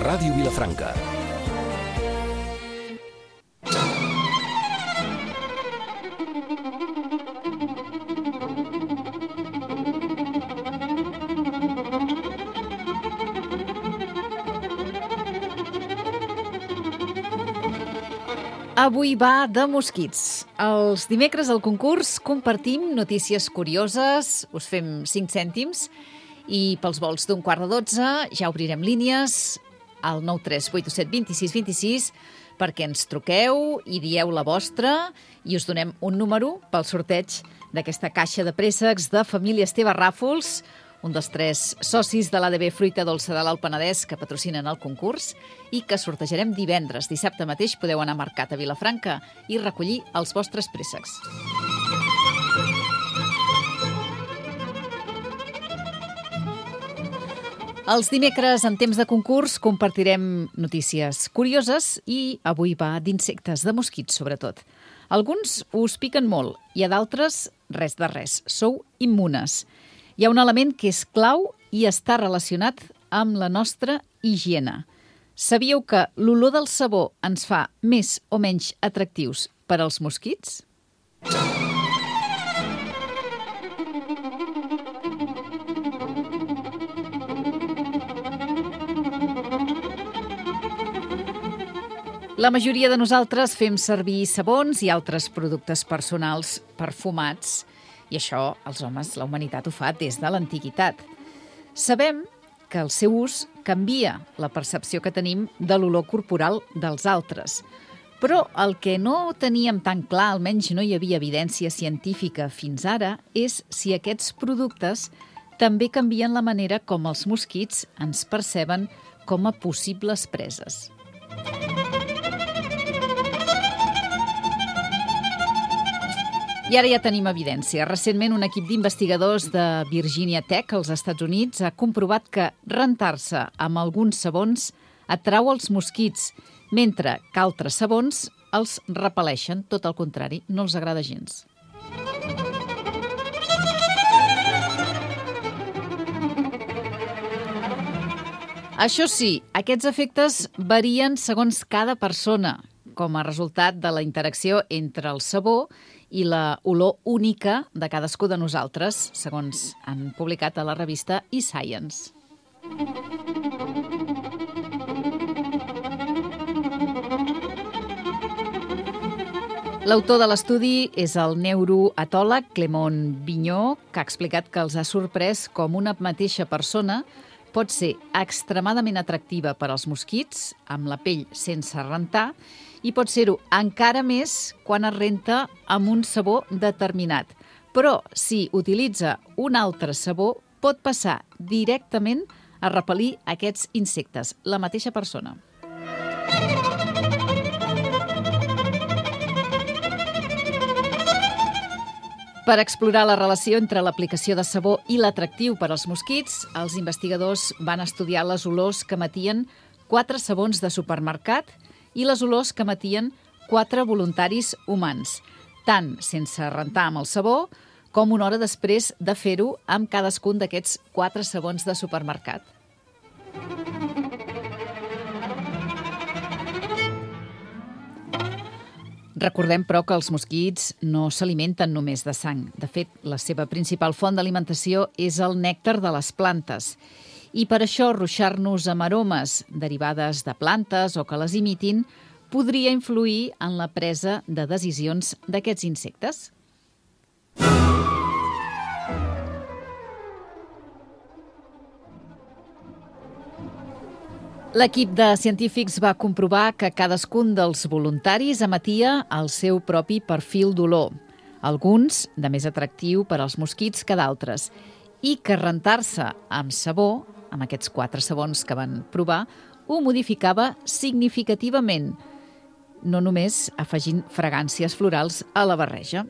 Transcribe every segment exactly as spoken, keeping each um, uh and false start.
Ràdio Vilafranca. Avui va de mosquits. Els dimecres al concurs compartim notícies curioses, us fem cinc cèntims i pels vols d'un quart de dotze ja obrirem línies al nou tres vuit set dos sis dos sis perquè ens truqueu i dieu la vostra i us donem un número pel sorteig d'aquesta caixa de préssecs de Família Esteve Ràfols, un dels tres socis de l'A D B Fruita Dolça de l'Alt Penedès que patrocinen el concurs i que sortejarem divendres. Dissabte mateix podeu anar a Mercat a Vilafranca i recollir els vostres préssecs. Els dimecres, en temps de concurs, compartirem notícies curioses i avui va d'insectes, de mosquits sobretot. Alguns us piquen molt i a d'altres res de res. Sou immunes. Hi ha un element que és clau i està relacionat amb la nostra higiene. Sabíeu que l'olor del sabó ens fa més o menys atractius per als mosquits? La majoria de nosaltres fem servir sabons i altres productes personals perfumats. I això, els homes, la humanitat ho fa des de l'antiguitat. Sabem que el seu ús canvia la percepció que tenim de l'olor corporal dels altres. Però el que no teníem tan clar, almenys no hi havia evidència científica fins ara, és si aquests productes també canvien la manera com els mosquits ens perceben com a possibles preses. I ara ja tenim evidència. Recentment, un equip d'investigadors de Virginia Tech, als Estats Units, ha comprovat que rentar-se amb alguns sabons atrau els mosquits, mentre que altres sabons els repel·leixen. Tot el contrari, no els agrada gens. Això sí, aquests efectes varien segons cada persona, com a resultat de la interacció entre el sabó i la olor única de cadascú de nosaltres, segons han publicat a la revista eScience. L'autor de l'estudi és el neuroetòleg Clément Vigneault, que ha explicat que els ha sorprès com una mateixa persona pot ser extremadament atractiva per als mosquits, amb la pell sense rentar, i pot ser-ho encara més quan es renta amb un sabó determinat. Però si utilitza un altre sabó, pot passar directament a repel·lir aquests insectes, la mateixa persona. Per explorar la relació entre l'aplicació de sabó i l'atractiu per als mosquits, els investigadors van estudiar les olors que emetien quatre sabons de supermercat i les olors que emetien quatre voluntaris humans, tant sense rentar amb el sabó com una hora després de fer-ho amb cadascun d'aquests quatre sabons de supermercat. Recordem, però, que els mosquits no s'alimenten només de sang. De fet, la seva principal font d'alimentació és el nèctar de les plantes. I per això ruixar-nos amb aromes derivades de plantes o que les imitin podria influir en la presa de decisions d'aquests insectes. L'equip de científics va comprovar que cadascun dels voluntaris emetia el seu propi perfil d'olor, alguns de més atractiu per als mosquits que d'altres, i que rentar-se amb sabó, amb aquests quatre sabons que van provar, ho modificava significativament, no només afegint fragàncies florals a la barreja.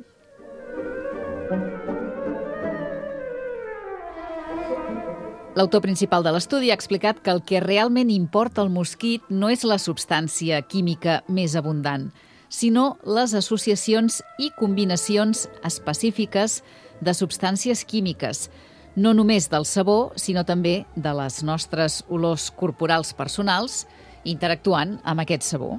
L'autor principal de l'estudi ha explicat que el que realment importa al mosquit no és la substància química més abundant, sinó les associacions i combinacions específiques de substàncies químiques. no només del sabó, sinó també de les nostres olors corporals personals, interactuant amb aquest sabó.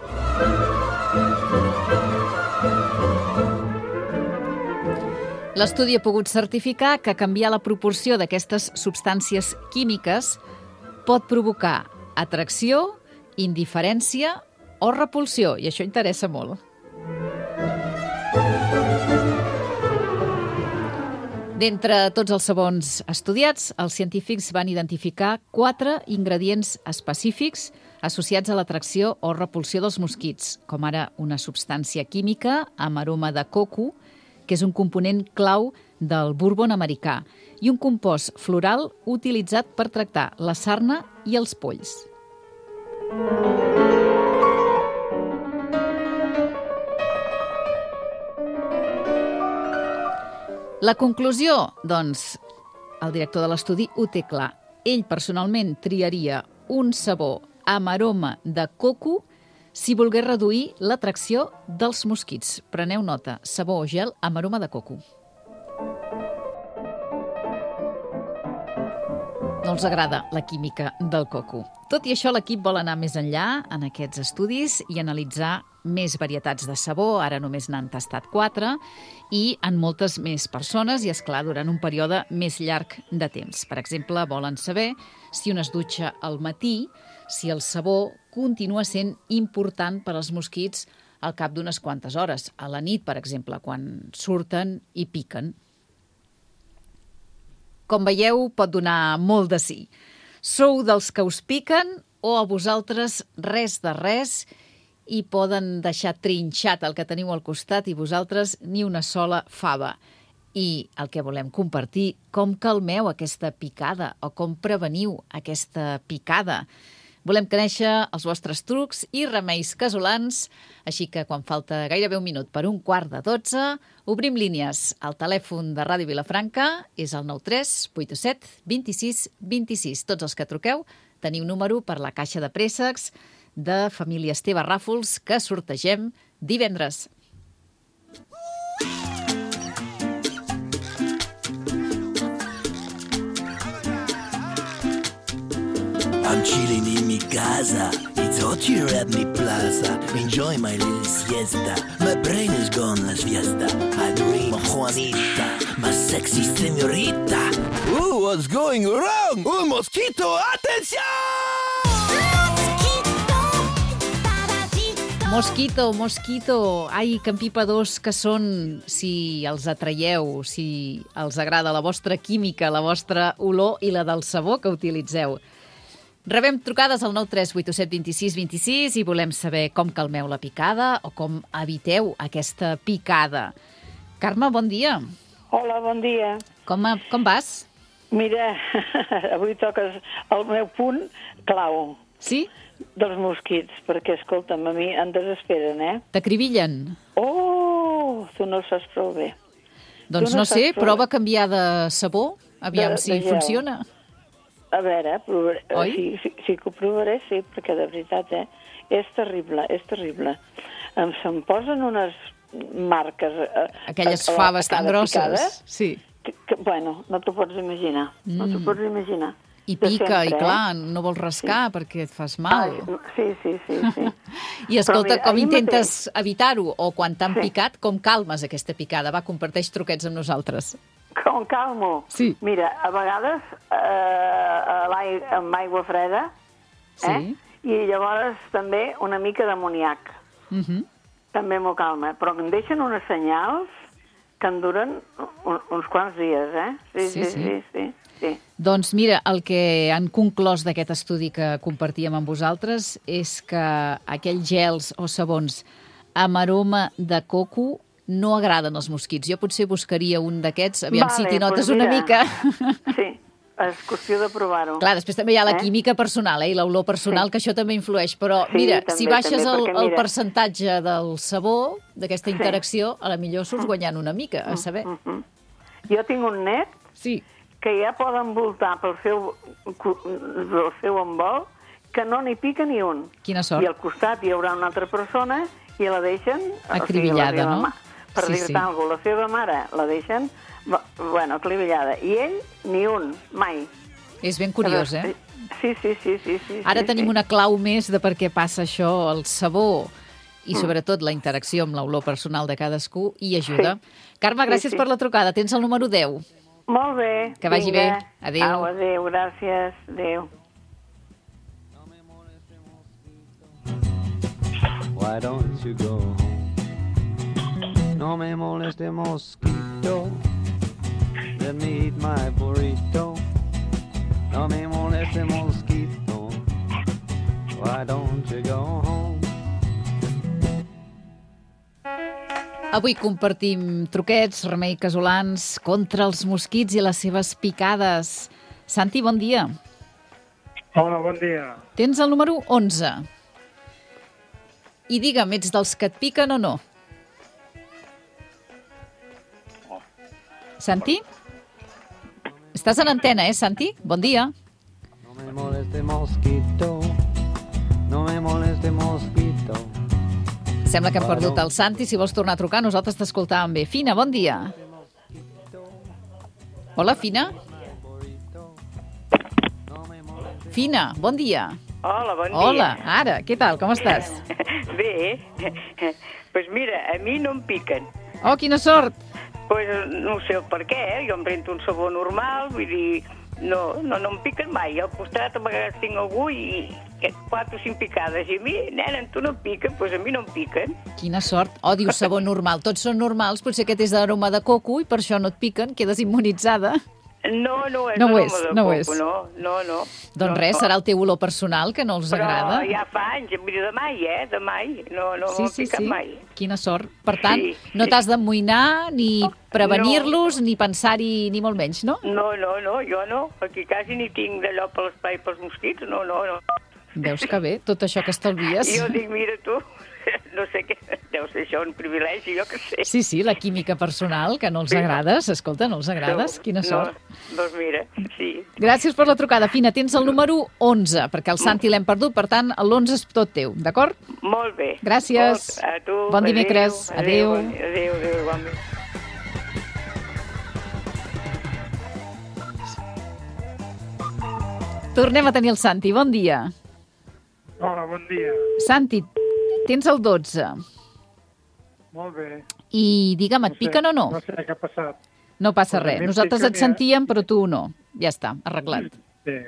L'estudi ha pogut certificar que canviar la proporció d'aquestes substàncies químiques pot provocar atracció, indiferència o repulsió, i això interessa molt. D'entre tots els sabons estudiats, els científics van identificar quatre ingredients específics associats a l'atracció o repulsió dels mosquits, com ara una substància química amb aroma de coco, que és un component clau del bourbon americà, i un compost floral utilitzat per tractar la sarna i els polls. La conclusió? Doncs, el director de l'estudi ho té clar. Ell personalment triaria un sabó amb aroma de coco si volgués reduir l'atracció dels mosquits. Preneu nota, sabó o gel amb aroma de coco. No els agrada la química del coco. Tot i això, l'equip vol anar més enllà en aquests estudis i analitzar més varietats de sabó, ara només n'han tastat quatre, i en moltes més persones i, esclar, durant un període més llarg de temps. Per exemple, volen saber si un es dutxa al matí, si el sabó continua sent important per als mosquits al cap d'unes quantes hores. A la nit, per exemple, quan surten i piquen. Com veieu, pot donar molt de sí. Sou dels que us piquen o a vosaltres res de res i poden deixar trinxat el que teniu al costat i vosaltres ni una sola fava. I el que volem compartir, com calmeu aquesta picada o com preveniu aquesta picada. Volem conèixer els vostres trucs i remeis casolans, així que quan falta gairebé un minut per un quart de dotze, obrim línies. El telèfon de Ràdio Vilafranca és el nou tres vuit set dos sis dos sis. Tots els que truqueu teniu número per la caixa de préssecs de família Esteve Ràfols que sortegem divendres. I'm chilling in mi casa, it's hot here at mi plaza. Enjoy my little siesta, my brain is gone, let's fiesta. I dream of Juanita, my sexy señorita. Ooh, what's going wrong? Un mosquito, atención! Mosquito, mosquito, ai, que empipadors que són si els atraieu, si els agrada la vostra química, la vostra olor i la del sabó que utilitzeu. Rebem trucades al nou tres vuit set dos sis dos sis i volem saber com calmeu la picada o com eviteu aquesta picada. Carme, bon dia. Hola, bon dia. Com, com vas? Mira, avui toques el meu punt clau. Sí? Dels mosquits, perquè, escolta'm, a mi em desesperen, eh? T'acribillen? Oh, tu no ho saps prou bé. Doncs no, no sé, prova canviar de sabó, aviam de, si de funciona. A veure, provaré, Oi? sí, sí, sí que ho provaré, sí, perquè de veritat, eh? És terrible, és terrible. Em se'm posen unes marques... Eh, Aquelles a, a, faves a tan grosses. Picada, sí. Que, que, bueno, no t'ho pots imaginar, mm. no t'ho pots imaginar. I pica, sempre, i clar, eh? no vols rascar sí. perquè et fas mal. Ai, sí, sí, sí. sí. I escolta, mira, com intentes mateix... evitar-ho? O quan t'han sí. picat, com calmes aquesta picada? Va, comparteix truquets amb nosaltres. Com calmo? Sí. Mira, a vegades eh, amb aigua freda, eh? Sí. I llavors també una mica d'amoníac. Uh -huh. També m'ho calma. Però em deixen unes senyals que en duren un, uns quants dies, eh? Sí, sí, sí. sí, sí, sí, sí. Doncs mira, el que han conclòs d'aquest estudi que compartíem amb vosaltres és que aquells gels o sabons amb aroma de coco no agraden als mosquits. Jo potser buscaria un d'aquests, aviam vale, si t'hi notes pues mira, una mica. Sí, és qüestió de provar-ho. Clar, després també hi ha la eh? química personal, eh? I l'olor personal, sí. que això també influeix. Però sí, mira, també, si baixes també, el, perquè, el mira... percentatge del sabó, d'aquesta sí. interacció, a la millor surts guanyant una mica, a saber. Mm -hmm. Jo tinc un net sí. que ja poden voltar pel seu, pel seu envol que no n'hi pica ni un. Quina sort. I al costat hi haurà una altra persona i la deixen... Acribillada, o sigui, no? Ma, per sí, dir-te sí. alguna cosa, la seva mare la deixen Bueno, clivellada. I ell, ni un, mai. És ben curiós, eh? Sí, sí, sí. sí, sí Ara sí, tenim sí. una clau més de per què passa això, el sabó i sobretot la interacció amb l'olor personal de cadascú hi ajuda. Sí. Carme, gràcies sí, sí. per la trucada. Tens el número deu. Molt bé. Que vagi vinga. bé. Adéu. Au, adéu, gràcies. Adéu. Why don't you go home? No me moleste mosquito. Let me eat my burrito. No me moleste mosquito. Why don't you go home? Avui compartim truquets, remei casolans contra els mosquits i les seves picades. Santi, bon dia. Hola, bon dia. Tens el número onze. I digue'm, ets dels que et piquen o no? Santi? Estàs en antena, eh, Santi? Bon dia. No me moleste mosquito. No me moleste mosquito. Sembla que hem perdut el Santi. Si vols tornar a trucar, nosaltres t'escoltàvem bé. Fina, bon dia. Hola, Fina. Fina, bon dia. Hola, bon dia. Hola, ara, què tal, com estàs? Bé, pues mira, a mi no em piquen. Oh, quina sort! Pues no sé el per què, eh? Jo em rento un sabó normal, vull dir, no, no, no em piquen mai. Al costat a vegades tinc algú i quatre o cinc picades. I a mi, nena, tu no em piquen, doncs a mi no em piquen. Quina sort. Oh, dius sabó normal. Tots són normals, potser aquest és d'aroma de coco i per això no et piquen, quedes immunitzada. No, no és no ho aroma és, de no ho coco, és. no, no, no. Doncs no, res, no. serà el teu olor personal que no els Però agrada. ja fa anys, vull dir, de mai, eh, de mai. No, no Sí, m'ha sí, picat sí. mai. Quina sort. Per tant, Sí, no sí. t'has d'amoïnar ni prevenir-los ni pensar-hi ni molt menys, no? No, no, no, jo no. Aquí quasi ni tinc d'allò per l'espai pels mosquits, no, no, no. Veus que bé, tot això que estalvies. Jo dic, mira tu, no sé què, deu ser això un privilegi, jo que sé. Sí, sí, la química personal, que no els agrades. Escolta, no els agrades? Quina sort. No, doncs mira, sí. Gràcies per la trucada. Fina, tens el número onze, perquè el Santi l'hem perdut, per tant, l'onze és tot teu, d'acord? Molt bé. Gràcies. Molt, a tu, Bon dimecres. Adéu. Adéu. Adéu, adéu, adéu, igualment. Tornem a tenir el Santi. Bon dia. Hola, bon dia. Santi, tens el dotze. Molt bé. I digue'm, et sé, piquen o no? No sé què ha passat. No passa Pues a res. mi em Nosaltres piquen et ja. sentíem, però tu no. Ja està, arreglat. Sí.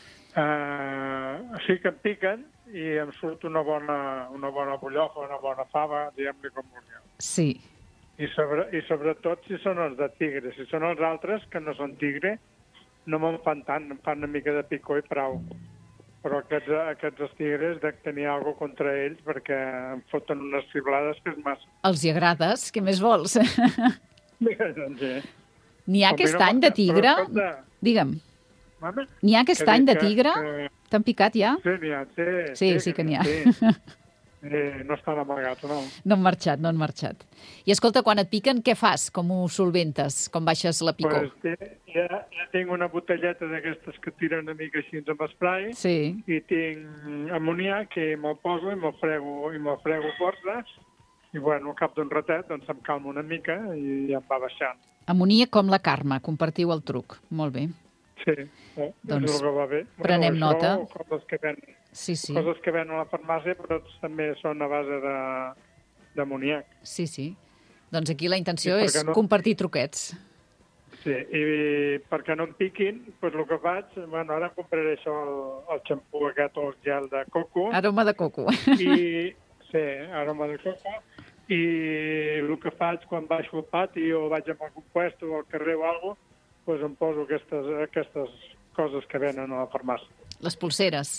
Uh, sí que em piquen i em surt una bona, una bona bullofa, una bona fava, diguem-li com vulgueu. Sí. I, sobre, I sobretot si són els de tigre. Si són els altres, que no són tigre, no me'n fan tant, em fan una mica de picor i prou. Però aquests, aquests tigres dec tenir alguna cosa contra ells perquè em foten unes fiblades que és massa. Els hi agrades? Què més vols? Mira, doncs, eh? N'hi ha A mi aquest no any m'ha- de tigre? però escolta, Digue'm, mama, n'hi ha aquest que any de dic que- tigre? que- T'han picat ja? Sí, n'hi ha, sí. Sí, sí que n'hi ha. Sí. Eh, no estan amagats, no. No han marxat, no han marxat. I escolta, quan et piquen, què fas? Com ho solventes? Com baixes la picor? Pues, té- ja, ja tinc una botelleta d'aquestes que tiren una mica així amb spray Sí. i tinc amoníac i me'l poso i me'l frego, i me'l frego força i, bueno, al cap d'un ratet doncs em calmo una mica i ja em va baixant. Amoníac com la Carme, compartiu el truc. Molt bé. Sí, eh, Doncs és el que va bé. prenem això, nota. Coses que ven, Sí, sí. coses que ven a la farmàcia, però també són a base de d'amoníac. Sí, sí. Doncs aquí la intenció I per és què no? compartir truquets. Sí, i perquè no em piquin, doncs el que faig, bueno, ara compraré això, el, el xampú aquest o el gel de coco, Aroma de coco. i, sí, aroma de coco, i el que faig quan baixo al pati o vaig a algun puesto o al carrer o alguna cosa, doncs em poso aquestes, aquestes coses que venen a la farmàcia. Les polseres.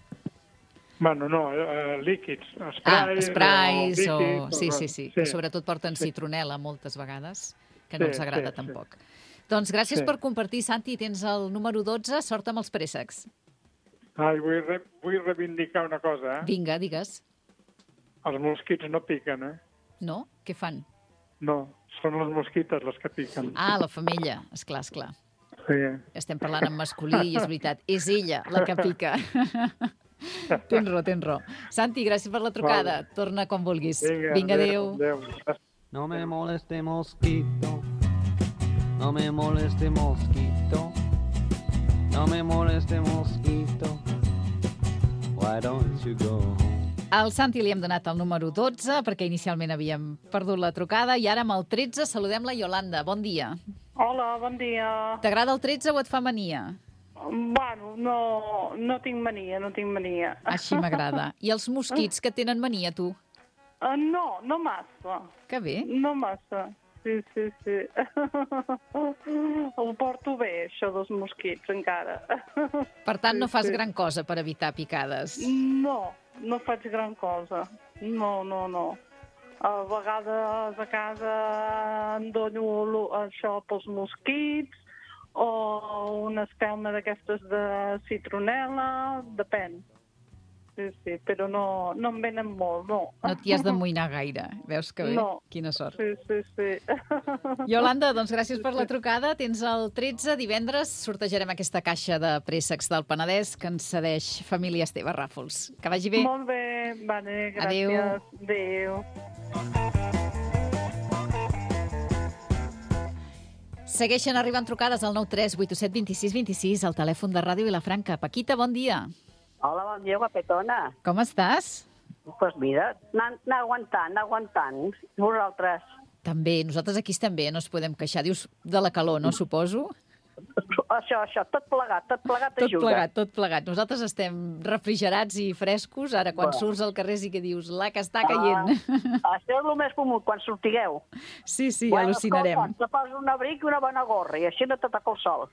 Bueno, no, eh, líquids, sprays, Ah, sprays o... líquids, Sí, o- sí, sí. Que sobretot porten citronela moltes vegades, que no Sí, els agrada sí, sí. tampoc. Doncs gràcies Sí. per compartir, Santi. Tens el número dotze. Sort amb els préssecs. Ai, vull, re, vull reivindicar una cosa, eh? Vinga, digues. Els mosquits no piquen, eh? No? Què fan? No, són les mosquites les que piquen. Ah, la femella. Esclar, esclar. Sí. Estem parlant en masculí i és veritat. És ella la que pica. Tens raó, tens raó. Santi, gràcies per la trucada. Vale. Torna quan vulguis. Vinga, Vinga, adéu. adéu. No me moleste mosquito. no me moleste mosquito, no me moleste mosquito, why don't you go home? Al Santi li hem donat el número dotze perquè inicialment havíem perdut la trucada i ara amb el tretze saludem la Iolanda. Bon dia. Hola, bon dia. T'agrada el tretze o et fa mania? Bueno, no, no tinc mania, no tinc mania. Així m'agrada. I els mosquits que tenen mania, tu? Uh, no, no massa. Que bé. No massa. Sí, sí, sí. Ho porto bé, això dels mosquits, encara. Per tant, no Sí, fas sí. gran cosa per evitar picades. No, no faig gran cosa. No, no, no. A vegades a casa em dono lo- això pels mosquits o una espelma d'aquestes de citronela, depèn. Sí, sí, però no, no em venen molt, no. No t'hi has d'amoïnar gaire. Veus que bé? No. Quina sort. Sí, sí, sí. Yolanda, doncs gràcies per la trucada. Tens el tretze, divendres sortejarem aquesta caixa de préssecs del Penedès que ens cedeix Família Esteve Ràfols. Que vagi bé. Molt bé, vale, Adéu. gràcies. Adéu. Segueixen arribant trucades al nou tres vuit set dos sis dos sis al telèfon de Ràdio Vilafranca. Paquita, bon dia. Hola, bon dia, guapetona. Com estàs? Doncs pues mira, anar aguantant, anar aguantant. Vosaltres, També, nosaltres aquí estem bé, no ens podem queixar. Dius de la calor, no, suposo? això, això, tot plegat, tot plegat Tot ajuda. plegat, tot plegat. Nosaltres estem refrigerats i frescos. Ara, quan Va. surts al carrer sí que dius la que està caient. Ah, això és el més comú, quan sortigueu. Sí, sí, Bueno, al·lucinarem. escolta, te poses un abric i una bona gorra, i així no te toca el sol.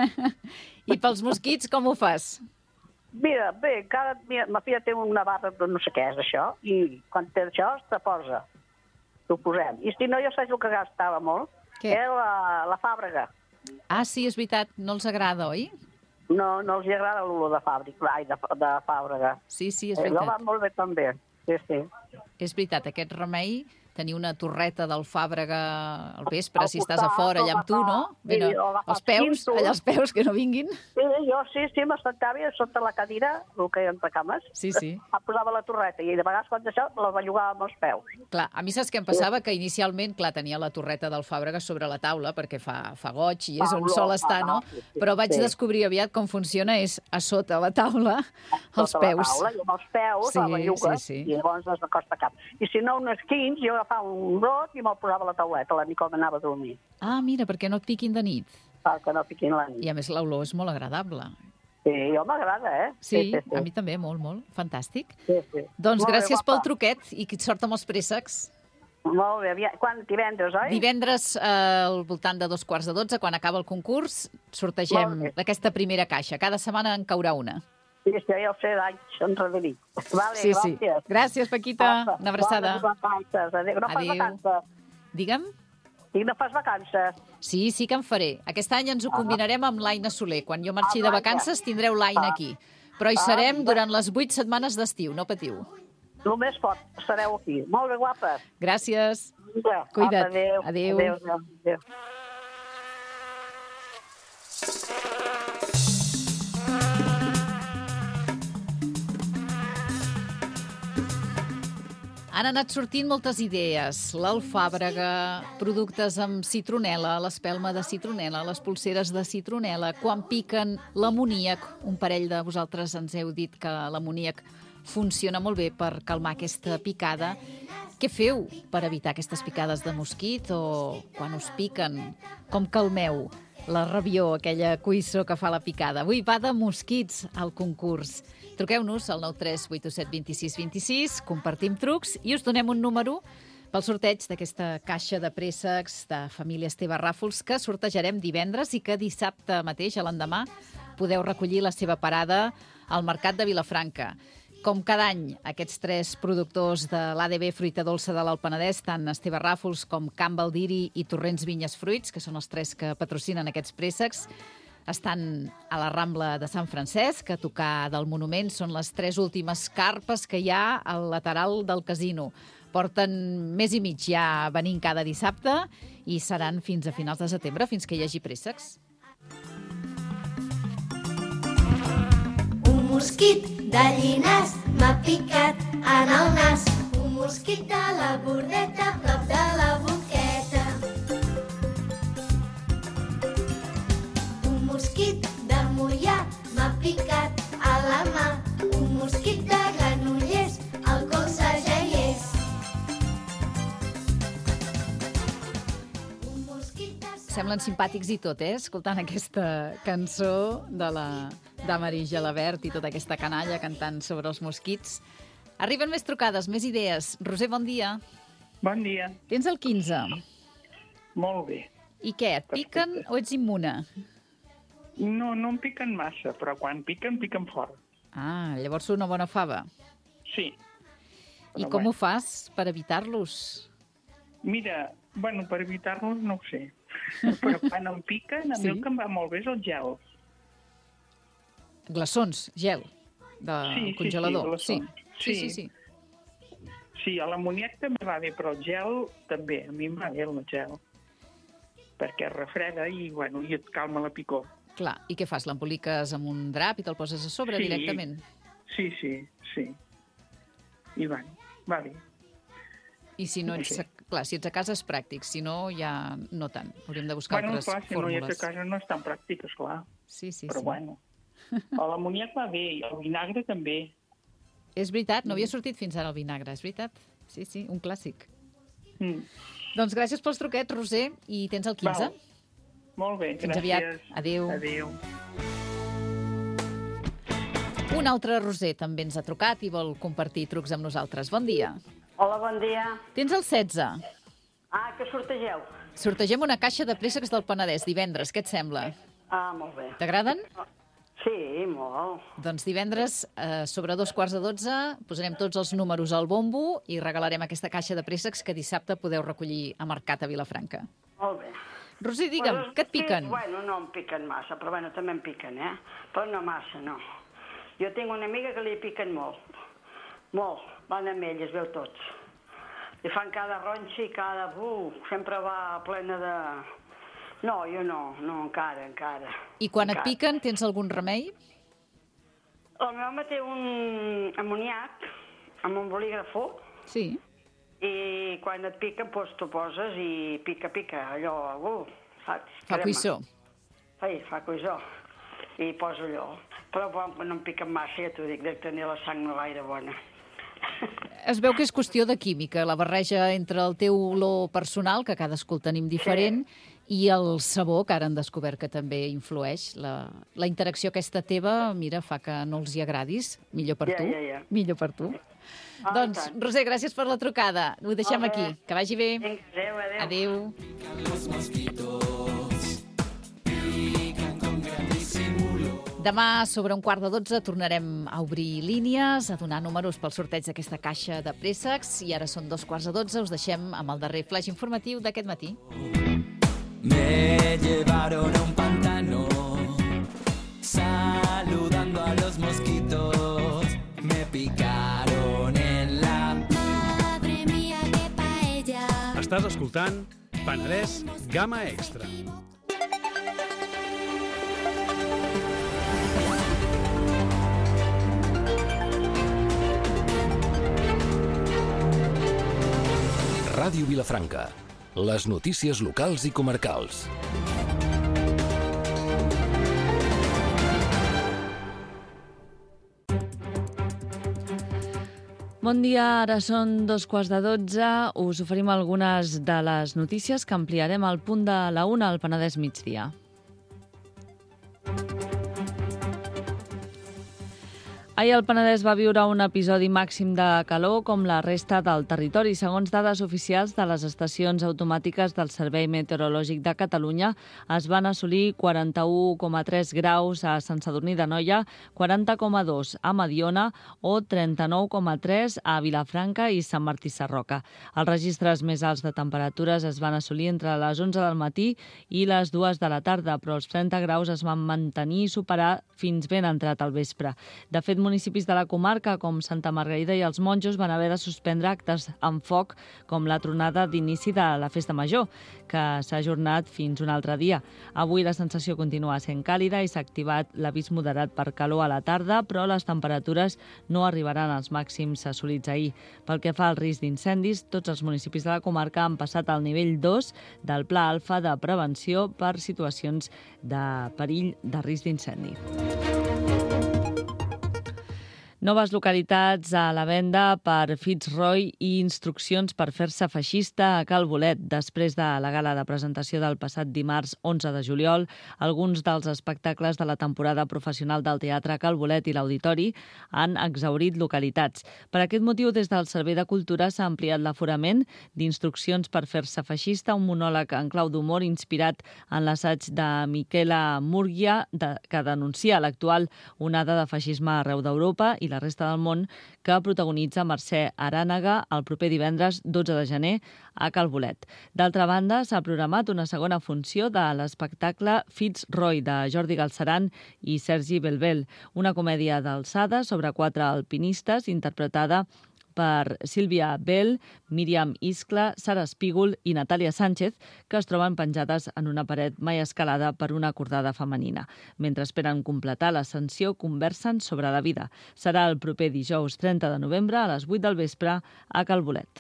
I pels mosquits, com ho fas? Mira, bé, cada... Mira, ma filla té una barra de no sé què és això, i quan té això, te posa. T'ho posem. I si no, jo saps el que gastava molt? Què? Era la, la fàbrega. Ah, sí, és veritat, no els agrada, oi? No, no els agrada l'olor de fàbrica, ai, de, de fàbrega. Sí, sí, és Eh, no va veritat. molt bé també. Sí, sí. És veritat, aquest remei, tenir una torreta d'alfàbrega al vespre, Al si estàs a costat, fora, allà amb tu, no? sí, Ben, o agafar els peus, cinto. allà els peus, que no vinguin. Sí, jo sí, sí, m'assentava sota la cadira, el que hi ha entre cames. Sí, sí. Em posava la torreta i de vegades quan això la bellugava amb els peus. Clar, a mi saps què em passava? Que inicialment, clar, tenia la torreta d'alfàbrega sobre la taula, perquè fa, fa goig i és Fa on olor, sol fa- estar, no? sí, sí, Però vaig sí. descobrir aviat com funciona, és a sota la taula, els Sota peus. la taula, i amb els peus, Sí, la belluga, sí, sí. i llavors no s'acosta cap. I si no, uns quins, jo agafava un brot i me'l posava a la tauleta, la nit com anava a dormir, Ah, mira, perquè no et piquin de nit. perquè no piquin la nit. I a més l'olor és molt agradable. Sí, jo m'agrada, eh? Sí, a mi també, molt, molt. Fantàstic. Sí, sí. Doncs Molt bé, gràcies guapa. pel truquet i sort amb els préssecs. Molt bé, aviam. Quan? Divendres, oi? Divendres, eh, al voltant de dos quarts de dotze, quan acaba el concurs, Molt sortegem bé. aquesta primera caixa. Cada setmana en caurà una. Sí, sí, ja ho sé d'anys enrere. Vale, Sí, sí. gràcies. Gràcies, Paquita. Apa, Una abraçada. bones vacances. Adéu. No fas Adéu. vacances? Digue'm. I no fas vacances? Sí, sí que en faré. Aquest any ens ho combinarem amb l'Aina Soler. Quan jo marxi Ah, de l'Aina. vacances tindreu l'Aina aquí. Però hi Ah, serem mira. durant les vuit setmanes d'estiu, no patiu. El més fort, estareu aquí. Molt bé, guapes. Gràcies. Vinga, Cuida't. apa, Adéu. Adéu. Adéu, adéu, adéu. Han anat sortint moltes idees. L'alfàbrega, productes amb citronela, l'espelma de citronela, les polseres de citronela, quan piquen l'amoníac. Un parell de vosaltres ens heu dit que l'amoníac funciona molt bé per calmar aquesta picada. Què feu per evitar aquestes picades de mosquit o quan us piquen? Com calmeu la rabió, aquella cuissó que fa la picada? Avui va de mosquits al concurs. Truqueu-nos al nou tres vuit set dos sis dos sis, compartim trucs i us donem un número pel sorteig d'aquesta caixa de préssecs de Família Esteve Ràfols que sortejarem divendres i que dissabte mateix, a l'endemà, podeu recollir la seva parada al Mercat de Vilafranca. Com cada any, aquests tres productors de l'A D B Fruita Dolça de l'Alt Penedès, tant Esteve Ràfols com Camp Baldiri i Torrents Vinyes Fruits, que són els tres que patrocinen aquests préssecs, estan a la Rambla de Sant Francesc, a tocar del monument. Són les tres últimes carpes que hi ha al lateral del casino. Porten mes i mig ja venint cada dissabte i seran fins a finals de setembre, fins que hi hagi préssecs. Un mosquit de llinars m'ha picat en el nas. Un mosquit de la bordeta prop de la boqueta. mosquit de Moià m'ha picat a la mà. Un mosquit de Granollers, al colze ja hi és. Un mosquit de... Semblen simpàtics i tot, eh? Escoltant aquesta cançó de la Damaris Gelabert i tota aquesta canalla cantant sobre els mosquits. Arriben més trucades, més idees. Roser, bon dia. Bon dia. Tens el quinze. Molt bé. I què, et piquen o ets immune? No, no em piquen massa, però quan piquen, piquen fort. Ah, llavors una bona fava. Sí. I Però com bueno. ho fas per evitar-los? Mira, bueno, per evitar-los no ho sé. Però quan em piquen, a Sí? mi el que em va molt bé és el gel. Glaçons, gel, del Sí, sí, congelador. sí, Sí, glaçons. sí, sí, Sí. sí. Sí, a l'amoníac també va bé, però el gel també. A mi em va bé el gel. Perquè refreda i, bueno, i et calma la picor. Clar, i què fas? L'emboliques amb un drap i te'l poses a sobre Sí. directament? Sí, sí, sí. I, bueno, va bé. I si no ets, Sí. clar, si ets a casa és pràctic, si no ja no tant. Hauríem de buscar Bueno, altres clar, si no hi fórmules. és a casa no és tan pràctic, esclar. Sí, sí, Però sí. bueno. L'amoníac va bé i el vinagre també. És veritat, no havia sortit fins ara el vinagre, és veritat. Sí, sí, un clàssic. Mm. Doncs gràcies pels truquets, Roser, i tens el quinze. Val. Molt bé, Fins gràcies. aviat. Adéu. Adéu. Un altre Roser també ens ha trucat i vol compartir trucs amb nosaltres. Bon dia. Hola, bon dia. Tens el setze. Ah, que sortegeu? Sortegem una caixa de préssecs del Penedès divendres. Què et sembla? Ah, molt bé. T'agraden? Sí, molt. Doncs divendres, eh, sobre dos quarts de dotze, posarem tots els números al bombo i regalarem aquesta caixa de préssecs que dissabte podeu recollir a Mercat a Vilafranca. Molt bé. Roser, digue'm, Pues, què et sí, piquen? Bueno, no em piquen massa, però bueno, també em piquen, eh? Però no massa, no. Jo tinc una amiga que li piquen molt. Molt. Van amb ell, es veu tots. Li fan cada ronxi, cada... Uh, sempre va plena de... No, jo no, no, encara, encara. I quan et encara. piquen, tens algun remei? La meva home té un amoníac amb un bolígrafo Sí. i quan et piquen, doncs t'ho poses i pica, pica, allò, uh, saps? Fa Crema. cuissó. Sí, fa cuissó. I poso allò. Però bueno, no em piquen massa, ja t'ho dic, de tenir la sang no gaire bona. Es veu que és qüestió de química, la barreja entre el teu olor personal, que cadascú el tenim diferent, i el sabor, que ara han descobert que també influeix. La, la interacció aquesta teva, mira, fa que no els hi agradis. Millor per Ja, tu. ja, ja. Millor per tu. Ah, Doncs, i tant. Roser, gràcies per la trucada. Ho deixem Molt bé. aquí. Que vagi bé. Vinga, adéu, adéu. Adéu. Demà, sobre un quart de dotze, tornarem a obrir línies, a donar números pel sorteig d'aquesta caixa de préssecs. I ara són dos quarts de dotze, us deixem amb el darrer flash informatiu d'aquest matí. Me llevaron a un pantano, saludando a los mosquitos, me picaron en la... Madre mía, que paella. Estàs escoltant Penedès Gamma Extra. Ràdio Vilafranca. Les notícies locals i comarcals. Bon dia, ara són dos quarts de dotze. Us oferim algunes de les notícies que ampliarem al punt de la una al Penedès migdia. Ahir el Penedès va viure un episodi màxim de calor com la resta del territori. Segons dades oficials de les estacions automàtiques del Servei Meteorològic de Catalunya, es van assolir quaranta-u coma tres graus a Sant Sadurní d'Anoia, quaranta coma dos a Mediona o trenta-nou coma tres a Vilafranca i Sant Martí Sarroca. Els registres més alts de temperatures es van assolir entre les onze del matí i les dues de la tarda, però els trenta graus es van mantenir i superar fins ben entrat al vespre. De fet, municipis de la comarca, com Santa Margarida i els Monjos, van haver de suspendre actes amb foc, com la tronada d'inici de la Festa Major, que s'ha ajornat fins un altre dia. Avui la sensació continua sent càlida i s'ha activat l'avís moderat per calor a la tarda, però les temperatures no arribaran als màxims assolits ahir. Pel que fa al risc d'incendis, tots els municipis de la comarca han passat al nivell dos del Pla Alfa de prevenció per situacions de perill de risc d'incendi. Noves localitats a la venda per Fitzroy i instruccions per fer-se feixista a Cal Bolet. Després de la gala de presentació del passat dimarts onze de juliol, alguns dels espectacles de la temporada professional del teatre Cal Bolet i l'Auditori han exhaurit localitats. Per aquest motiu, des del Servei de Cultura s'ha ampliat l'aforament d'instruccions per fer-se feixista, un monòleg en clau d'humor inspirat en l'assaig de Miquela Murgia, de, que denuncia l'actual onada de feixisme arreu d'Europa i la resta del món, que protagonitza Mercè Arànega el proper divendres dotze de gener a Cal Bolet. D'altra banda, s'ha programat una segona funció de l'espectacle Fitzroy de Jordi Galceran i Sergi Belbel, una comèdia d'alçada sobre quatre alpinistes interpretada per Sílvia Bell, Míriam Iscla, Sara Espígol i Natàlia Sánchez, que es troben penjades en una paret mai escalada per una cordada femenina. Mentre esperen completar l'ascensió, conversen sobre la vida. Serà el proper dijous trenta de novembre a les vuit del vespre a Cal Bolet.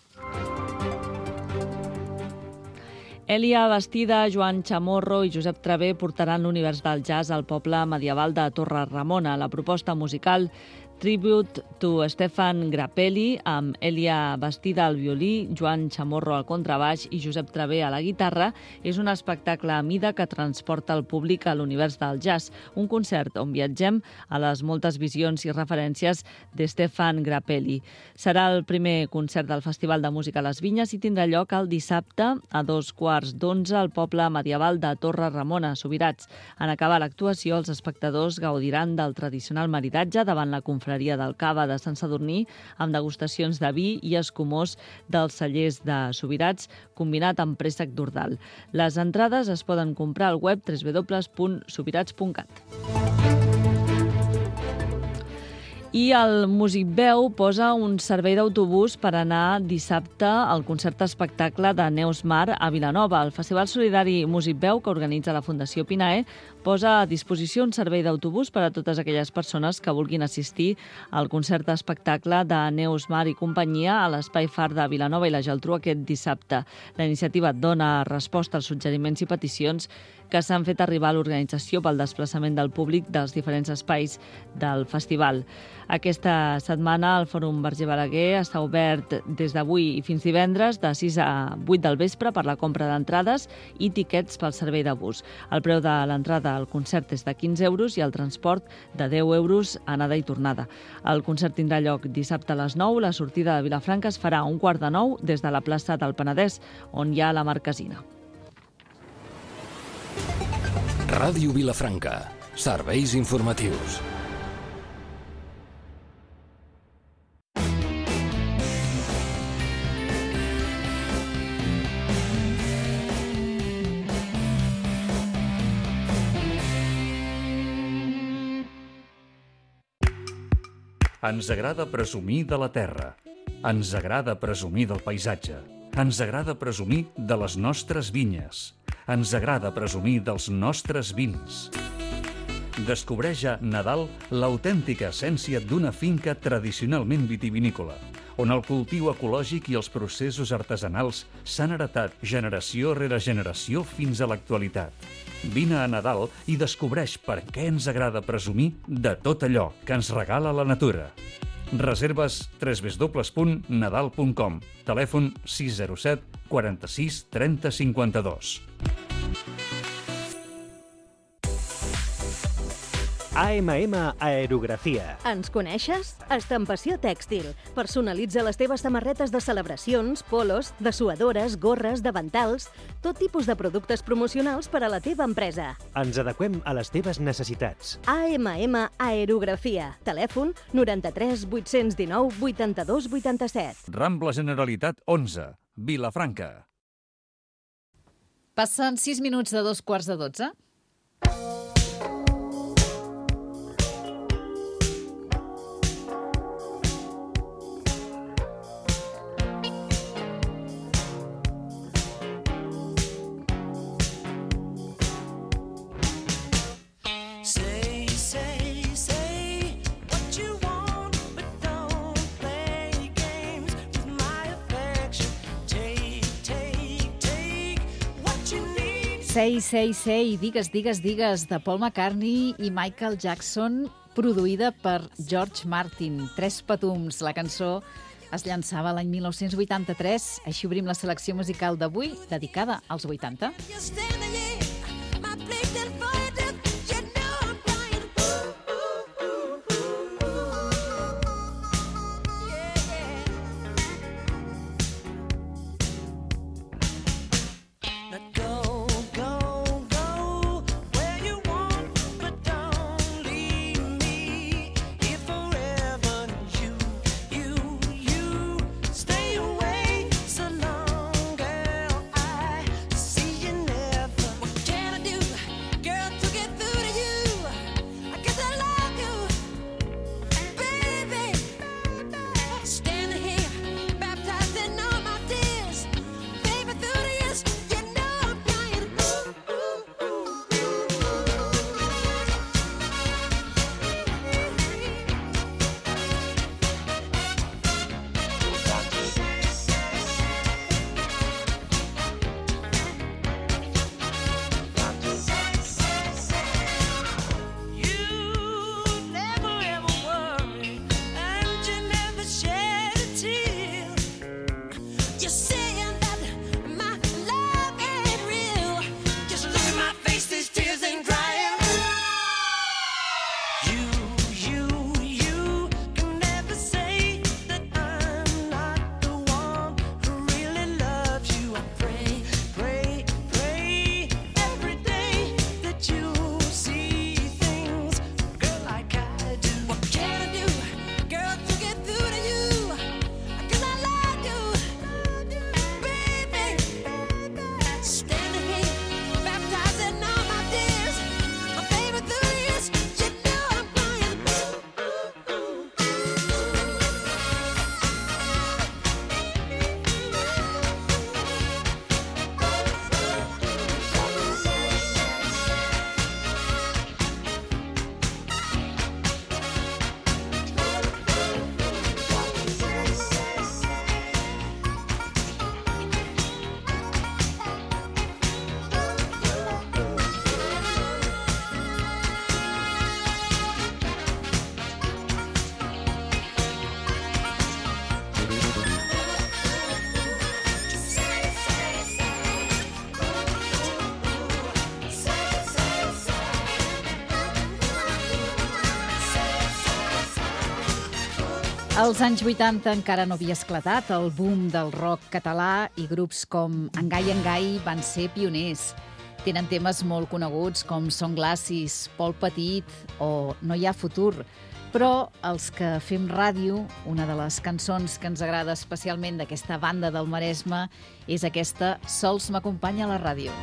Èlia Bastida, Joan Chamorro i Josep Travé portaran l'univers del jazz al poble medieval de Torre Ramona. La proposta musical Tribute to Stefan Grappelli, amb Èlia Bastida al violí, Joan Chamorro al contrabaix i Josep Travé a la guitarra, és un espectacle a mida que transporta el públic a l'univers del jazz, un concert on viatgem a les moltes visions i referències de Stefan Grappelli. Serà el primer concert del Festival de Música a les Vinyes i tindrà lloc el dissabte a dos quarts d'onze al poble medieval de Torre Ramona, Subirats. En acabar l'actuació, els espectadors gaudiran del tradicional maridatge davant la confraria del Cava de Sant Sadurní, amb degustacions de vi i escumós dels cellers de Subirats, combinat amb préssec d'Ordal. Les entrades es poden comprar al web w w w punt subirats punt cat. I el Músic Veu posa un servei d'autobús per anar dissabte al concert espectacle de Neus Mar a Vilanova. El Festival Solidari Músic Veu, que organitza la Fundació Pinae, posa a disposició un servei d'autobús per a totes aquelles persones que vulguin assistir al concert espectacle de Neus Mar i companyia a l'Espai Far de Vilanova i la Geltrú aquest dissabte. La iniciativa dona resposta als suggeriments i peticions que s'han fet arribar a l'organització pel desplaçament del públic dels diferents espais del festival. Aquesta setmana el Fòrum Verger Balaguer està obert des d'avui i fins divendres de sis a vuit del vespre per la compra d'entrades i tiquets pel servei de bus. El preu de l'entrada al concert és de quinze euros i el transport de deu euros anada i tornada. El concert tindrà lloc dissabte a les nou. La sortida de Vilafranca es farà a un quart de nou des de la plaça del Penedès, on hi ha la Marquesina. Ràdio Vilafranca. Serveis informatius. Ens agrada presumir de la terra. Ens agrada presumir del paisatge. Ens agrada presumir de les nostres vinyes. Ens agrada presumir dels nostres vins. Descobreix a Nadal l'autèntica essència d'una finca tradicionalment vitivinícola, on el cultiu ecològic i els processos artesanals s'han heretat generació rere generació fins a l'actualitat. Vine a Nadal i descobreix per què ens agrada presumir de tot allò que ens regala la natura. Reserves w w w punt nadal punt com. Telèfon sis zero set quaranta-sis trenta cinquanta-dos. A M M Aerografia. Ens coneixes? Estampació tèxtil. Personalitza les teves samarretes de celebracions, polos, dessuadores, gorres, davantals, tot tipus de productes promocionals per a la teva empresa. Ens adequem a les teves necessitats. A M M Aerografia. Telèfon noranta-tres vuit-cents dinou vuitanta-dos vuitanta-set. Rambla Generalitat onze, Vilafranca. Passen sis minuts de dos quarts de dotze. Say, Say, Say, digues, digues, digues, de Paul McCartney i Michael Jackson, produïda per George Martin. Tres petums. La cançó es llançava l'any mil nou-cents vuitanta-tres. Així obrim la selecció musical d'avui, dedicada als vuitanta. Als anys vuitanta encara no havia esclatat el boom del rock català i grups com Engai Engai van ser pioners. Tenen temes molt coneguts com Són Glacis, Pol Petit o No hi ha futur. Però els que fem ràdio, una de les cançons que ens agrada especialment d'aquesta banda del Maresme és aquesta Sols m'acompanya a la ràdio.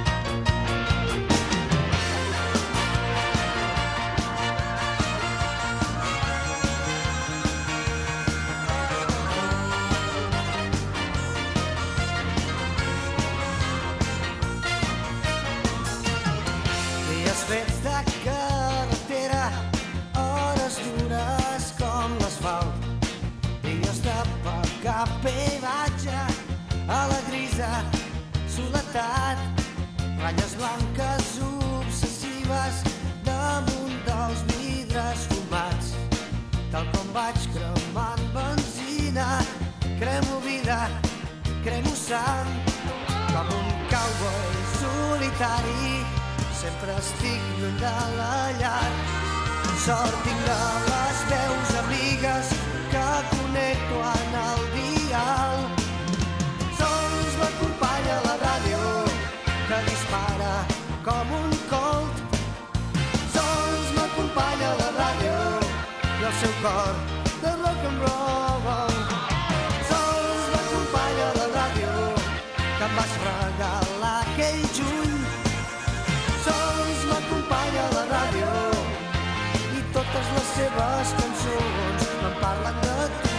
Fets de carretera, hores dures com l'asfalt, dies de pagar peatge a la grisa soledat, ratlles blanques obsessives damunt dels vidres fumats, tal com vaig cremant benzina, cremo vida, cremo sang, com un cowboy solitari. Sempre estic lluny de la llar. Sort tinc de les veus amigues que connecto en el dial. Sols m'acompanya la ràdio que dispara com un colt. Sols m'acompanya la ràdio i el seu cor de rock and roll. Sols m'acompanya la ràdio que em vas regalar aquell juny. Sols m'acompanya la ràdio i totes les seves cançons em parlen de tu,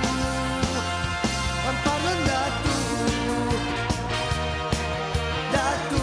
em parlen de tu, de tu.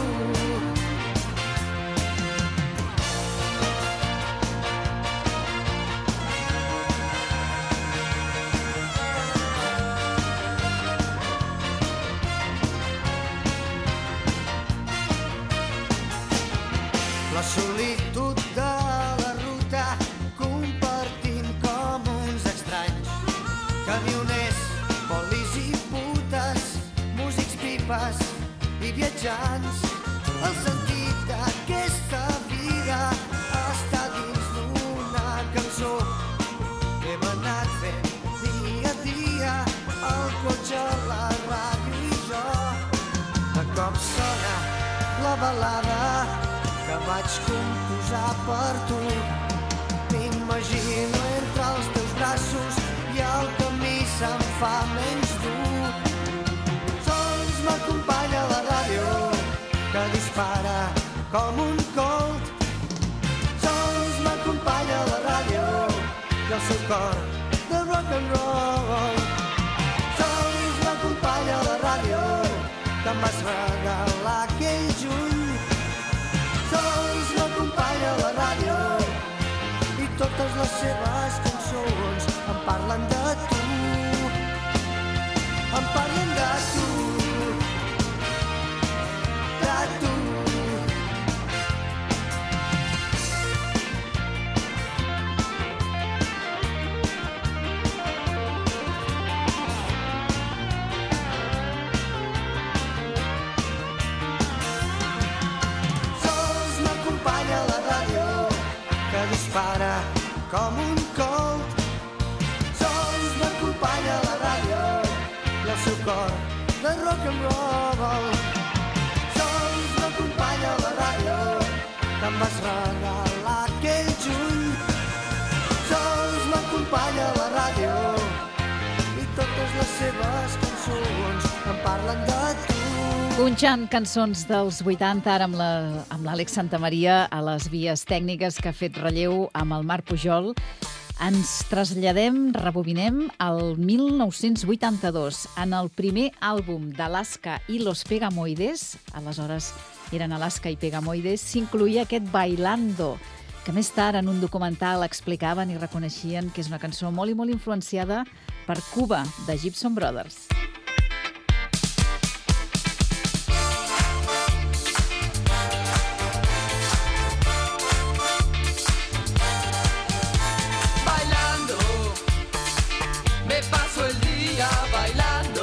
Joventut de la ruta, compartint com uns estranys. Camioners, polis i putes, músics, pipes i viatjants. El sentit d'aquesta vida està dins d'una cançó que hem anat fent dia a dia, el cotxe, la ràdio i jo. De cop sona la balada que vaig composar per tu. M'imagino entre els teus braços i el camí se'm fa menys dur. Sols m'acompanya la ràdio que dispara com un colt. Sols m'acompanya la ràdio i el seu cor de rock and roll. Sols m'acompanya la ràdio que em vas regalar aquell juny. Sols m'acompanya la ràdio i totes les seves cançons em parlen de tu. Em parlen de tu. De tu. Sols m'acompanya la ràdio que dispara com un colt. Sols m'acompanya la ràdio i el seu cor de rock and roll. Sols m'acompanya la ràdio que em vas regalar aquell juny. Sols m'acompanya la ràdio i totes les seves cançons em parlen de tu. Punxant cançons dels vuitanta, ara amb la- amb l'Àlex Santamaria a les vies tècniques que ha fet relleu amb el Marc Pujol. Ens traslladem, rebobinem, al mil nou-cents vuitanta-dos, en el primer àlbum d'Alaska i los Pegamoides, aleshores eren Alaska i Pegamoides, s'incloïa aquest Bailando, que més tard en un documental explicaven i reconeixien que és una cançó molt i molt influenciada per Cuba, de Gibson Brothers. Bailando, me paso el día bailando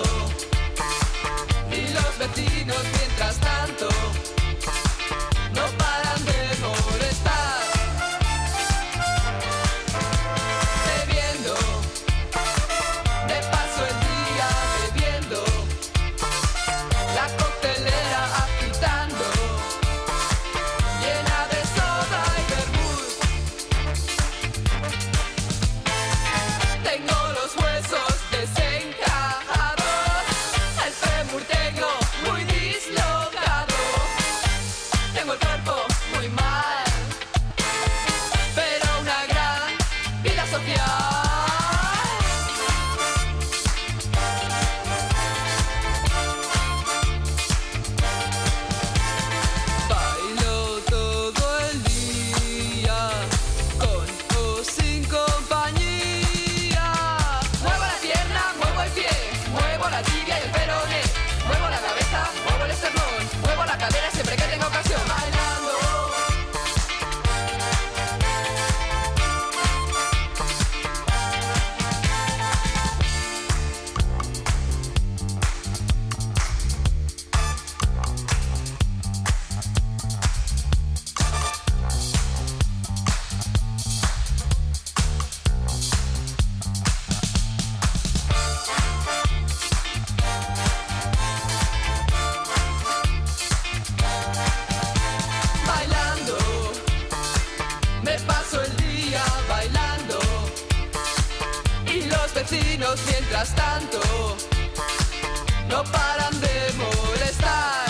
y los vecinos mientras tanto no paran de molestar. Bebiendo, me paso el día bebiendo, la coctelera agitando, llena de soda y vermut. Tengo los huesos desencajados, el fémur tengo muy dislocado, tengo el cuerpo muy mal, pero una gran vida social. Bailo todo el día, con o sin compañía. Muevo la pierna, muevo el pie, muevo la tibia y el peroné, muevo la cabeza, muevo el esternón, muevo la cadera siempre que tenga ocasión. Bailando. Bailando, me paso el día bailando y los vecinos mientras tanto no paran de molestar.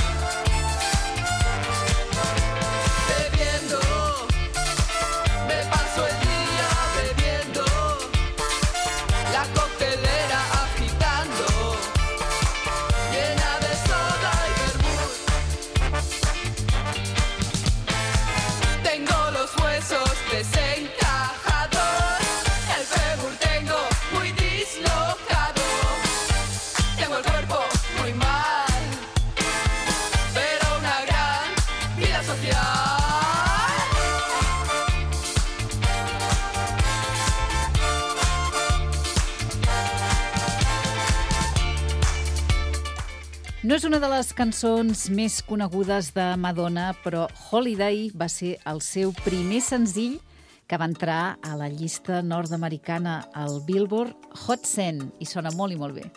Bebiendo, me paso el día bebiendo, la coctelera agitando, llena de soda y vermut. Tengo los huesos desencajados, el fémur tengo muy dislocado, tengo el cuerpo muy mal. No és una de les cançons més conegudes de Madonna, però Holiday va ser el seu primer senzill que va entrar a la llista nord-americana al Billboard Hot cent i sona molt i molt bé.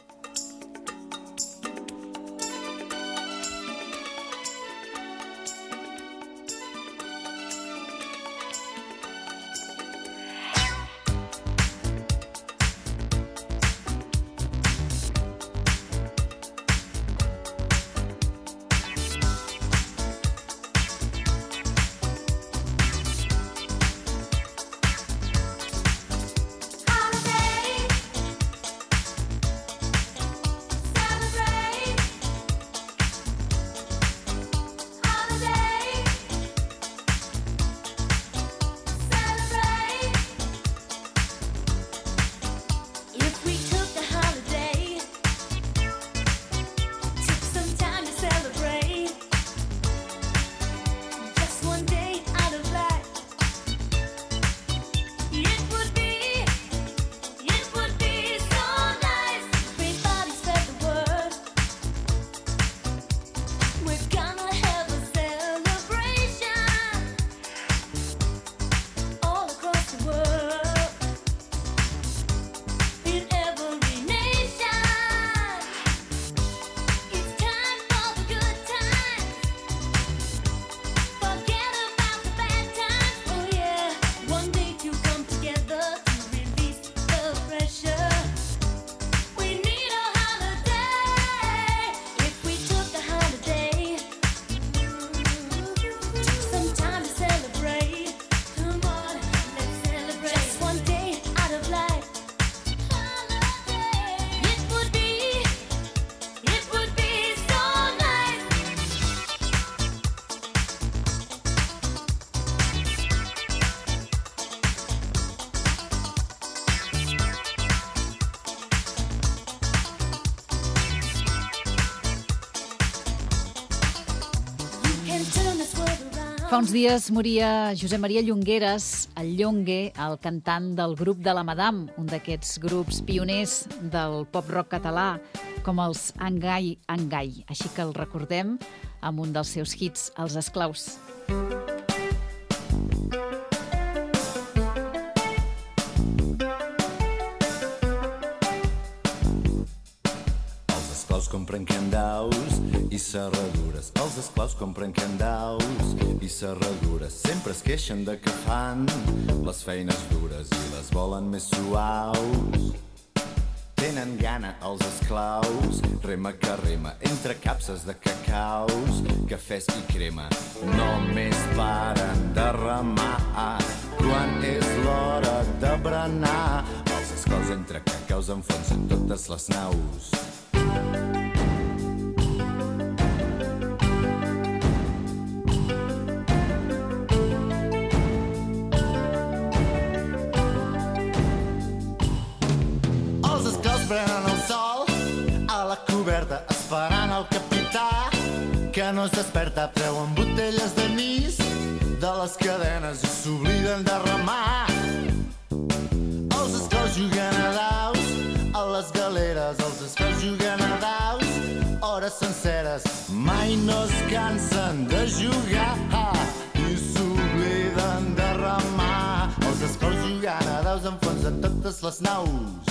Fa uns dies moria Josep Maria Llongueras, el Llongue, el cantant del grup de la Madame, un d'aquests grups pioners del pop-rock català, com els Angai Angai. Així que el recordem amb un dels seus hits, Els esclaus. Els esclaus compren candaus i serradures. Els esclaus compren candaus i serradures. Sempre es queixen de que fan les feines dures i les volen més suaus. Tenen gana els esclaus, rema que rema, entre capses de cacaus, cafès i crema. Només paren de remar quan és l'hora de berenar. Els esclaus entre cacaus enfonsen totes les naus. Prenen el sol a la coberta esperant el capità que no es desperta. Treuen botelles d'anís de les cadenes i s'obliden de remar. Els esclaus juguen a daus a les galeres. Els esclaus juguen a daus hores senceres. Mai no es cansen de jugar i s'obliden de remar. Els esclaus juguen a daus enfonsen totes les naus.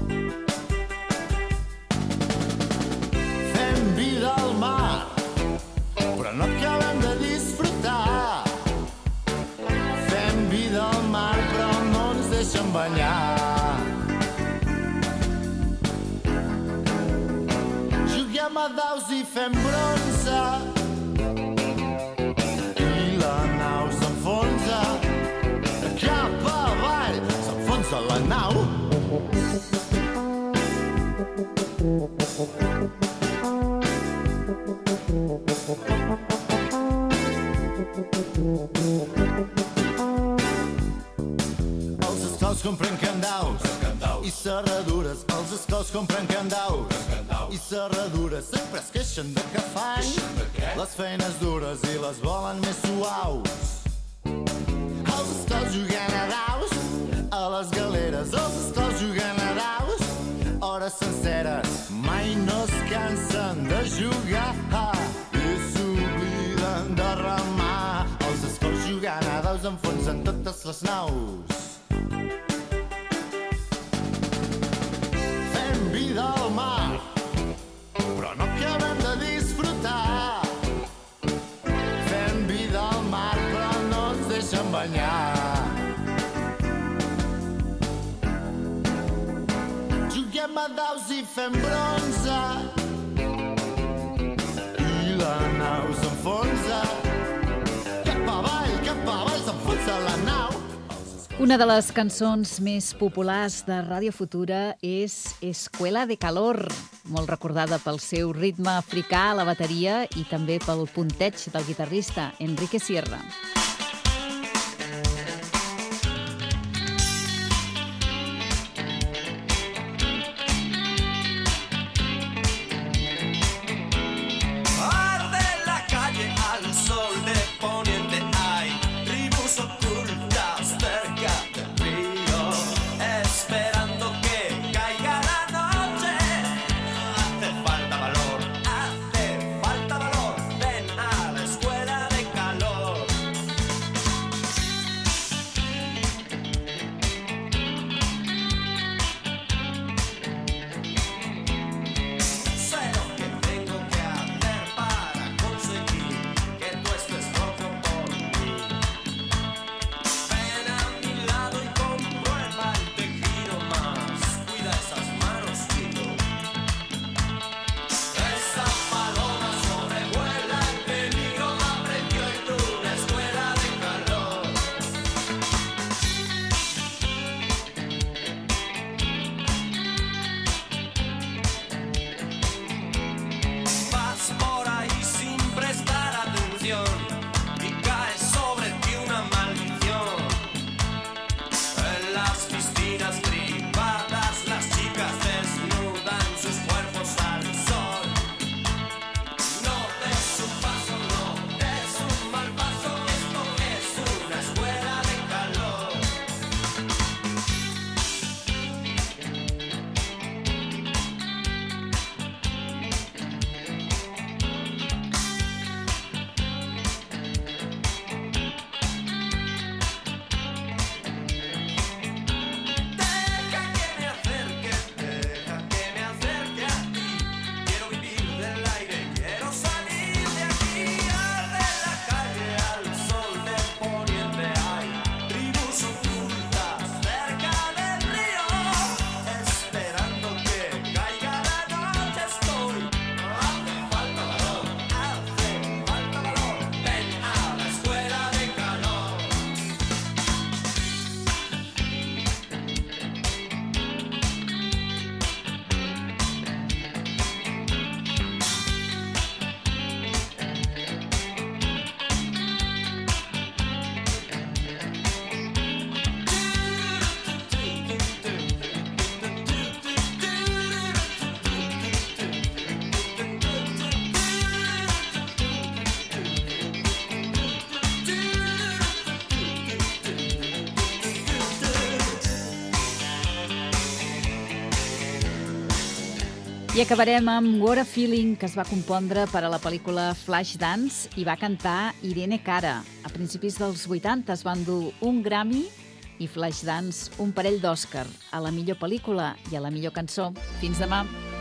Vida al mar, però no acabem de disfrutar. Fem vida al mar, però no ens deixen banyar. Juguem a daus i fem bronze i la nau s'enfonsa. Cap avall s'enfonsa la nau. Els esclaus compren candaus i serradures. Els esclaus compren candaus i serradures. Sempre es queixen de que fan les feines dures i les volen més suaus. Els esclaus juguen a daus a les galeres. Els esclaus juguen a daus hores senceres. Mai no es cansen de jugar plena d'aus enfonsen totes les naus. Fem vida al mar, però no acabem de disfrutar. Fem vida al mar, però no ens deixen banyar. Juguem a daus i fem bronze, i la nau s'enfonsa. Cap avall, cap avall, s'enfonsa la nau. Una de les cançons més populars de Ràdio Futura és Escuela de Calor, molt recordada pel seu ritme africà a la bateria i també pel punteig del guitarrista Enrique Sierra. I acabarem amb What a Feeling, que es va compondre per a la pel·lícula Flashdance i va cantar Irene Cara. A principis dels vuitanta es van dur un Grammy i Flashdance un parell d'Òscar a la millor pel·lícula i a la millor cançó. Fins demà.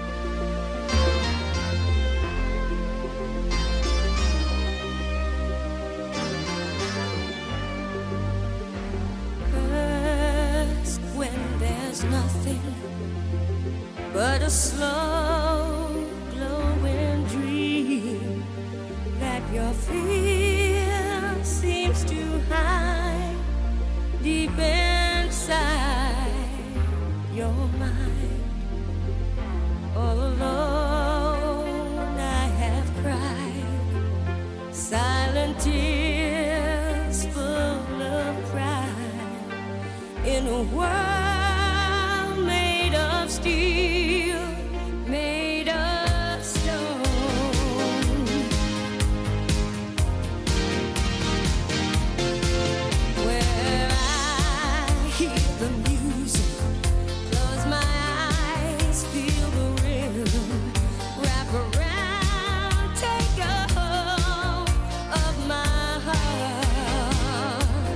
First, when there's nothing but a slow, glowing dream that your fear seems to hide deep inside your mind. All alone I have cried silent tears full of pride in a world made of steel, made of stone. Where I hear the music, close my eyes, feel the rhythm, wrap around, take a hold of my heart.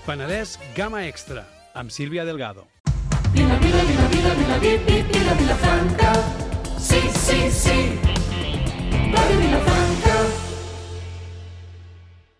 Penedès Gamma Extra, amb Sílvia Delgado. Vila, vila, vila.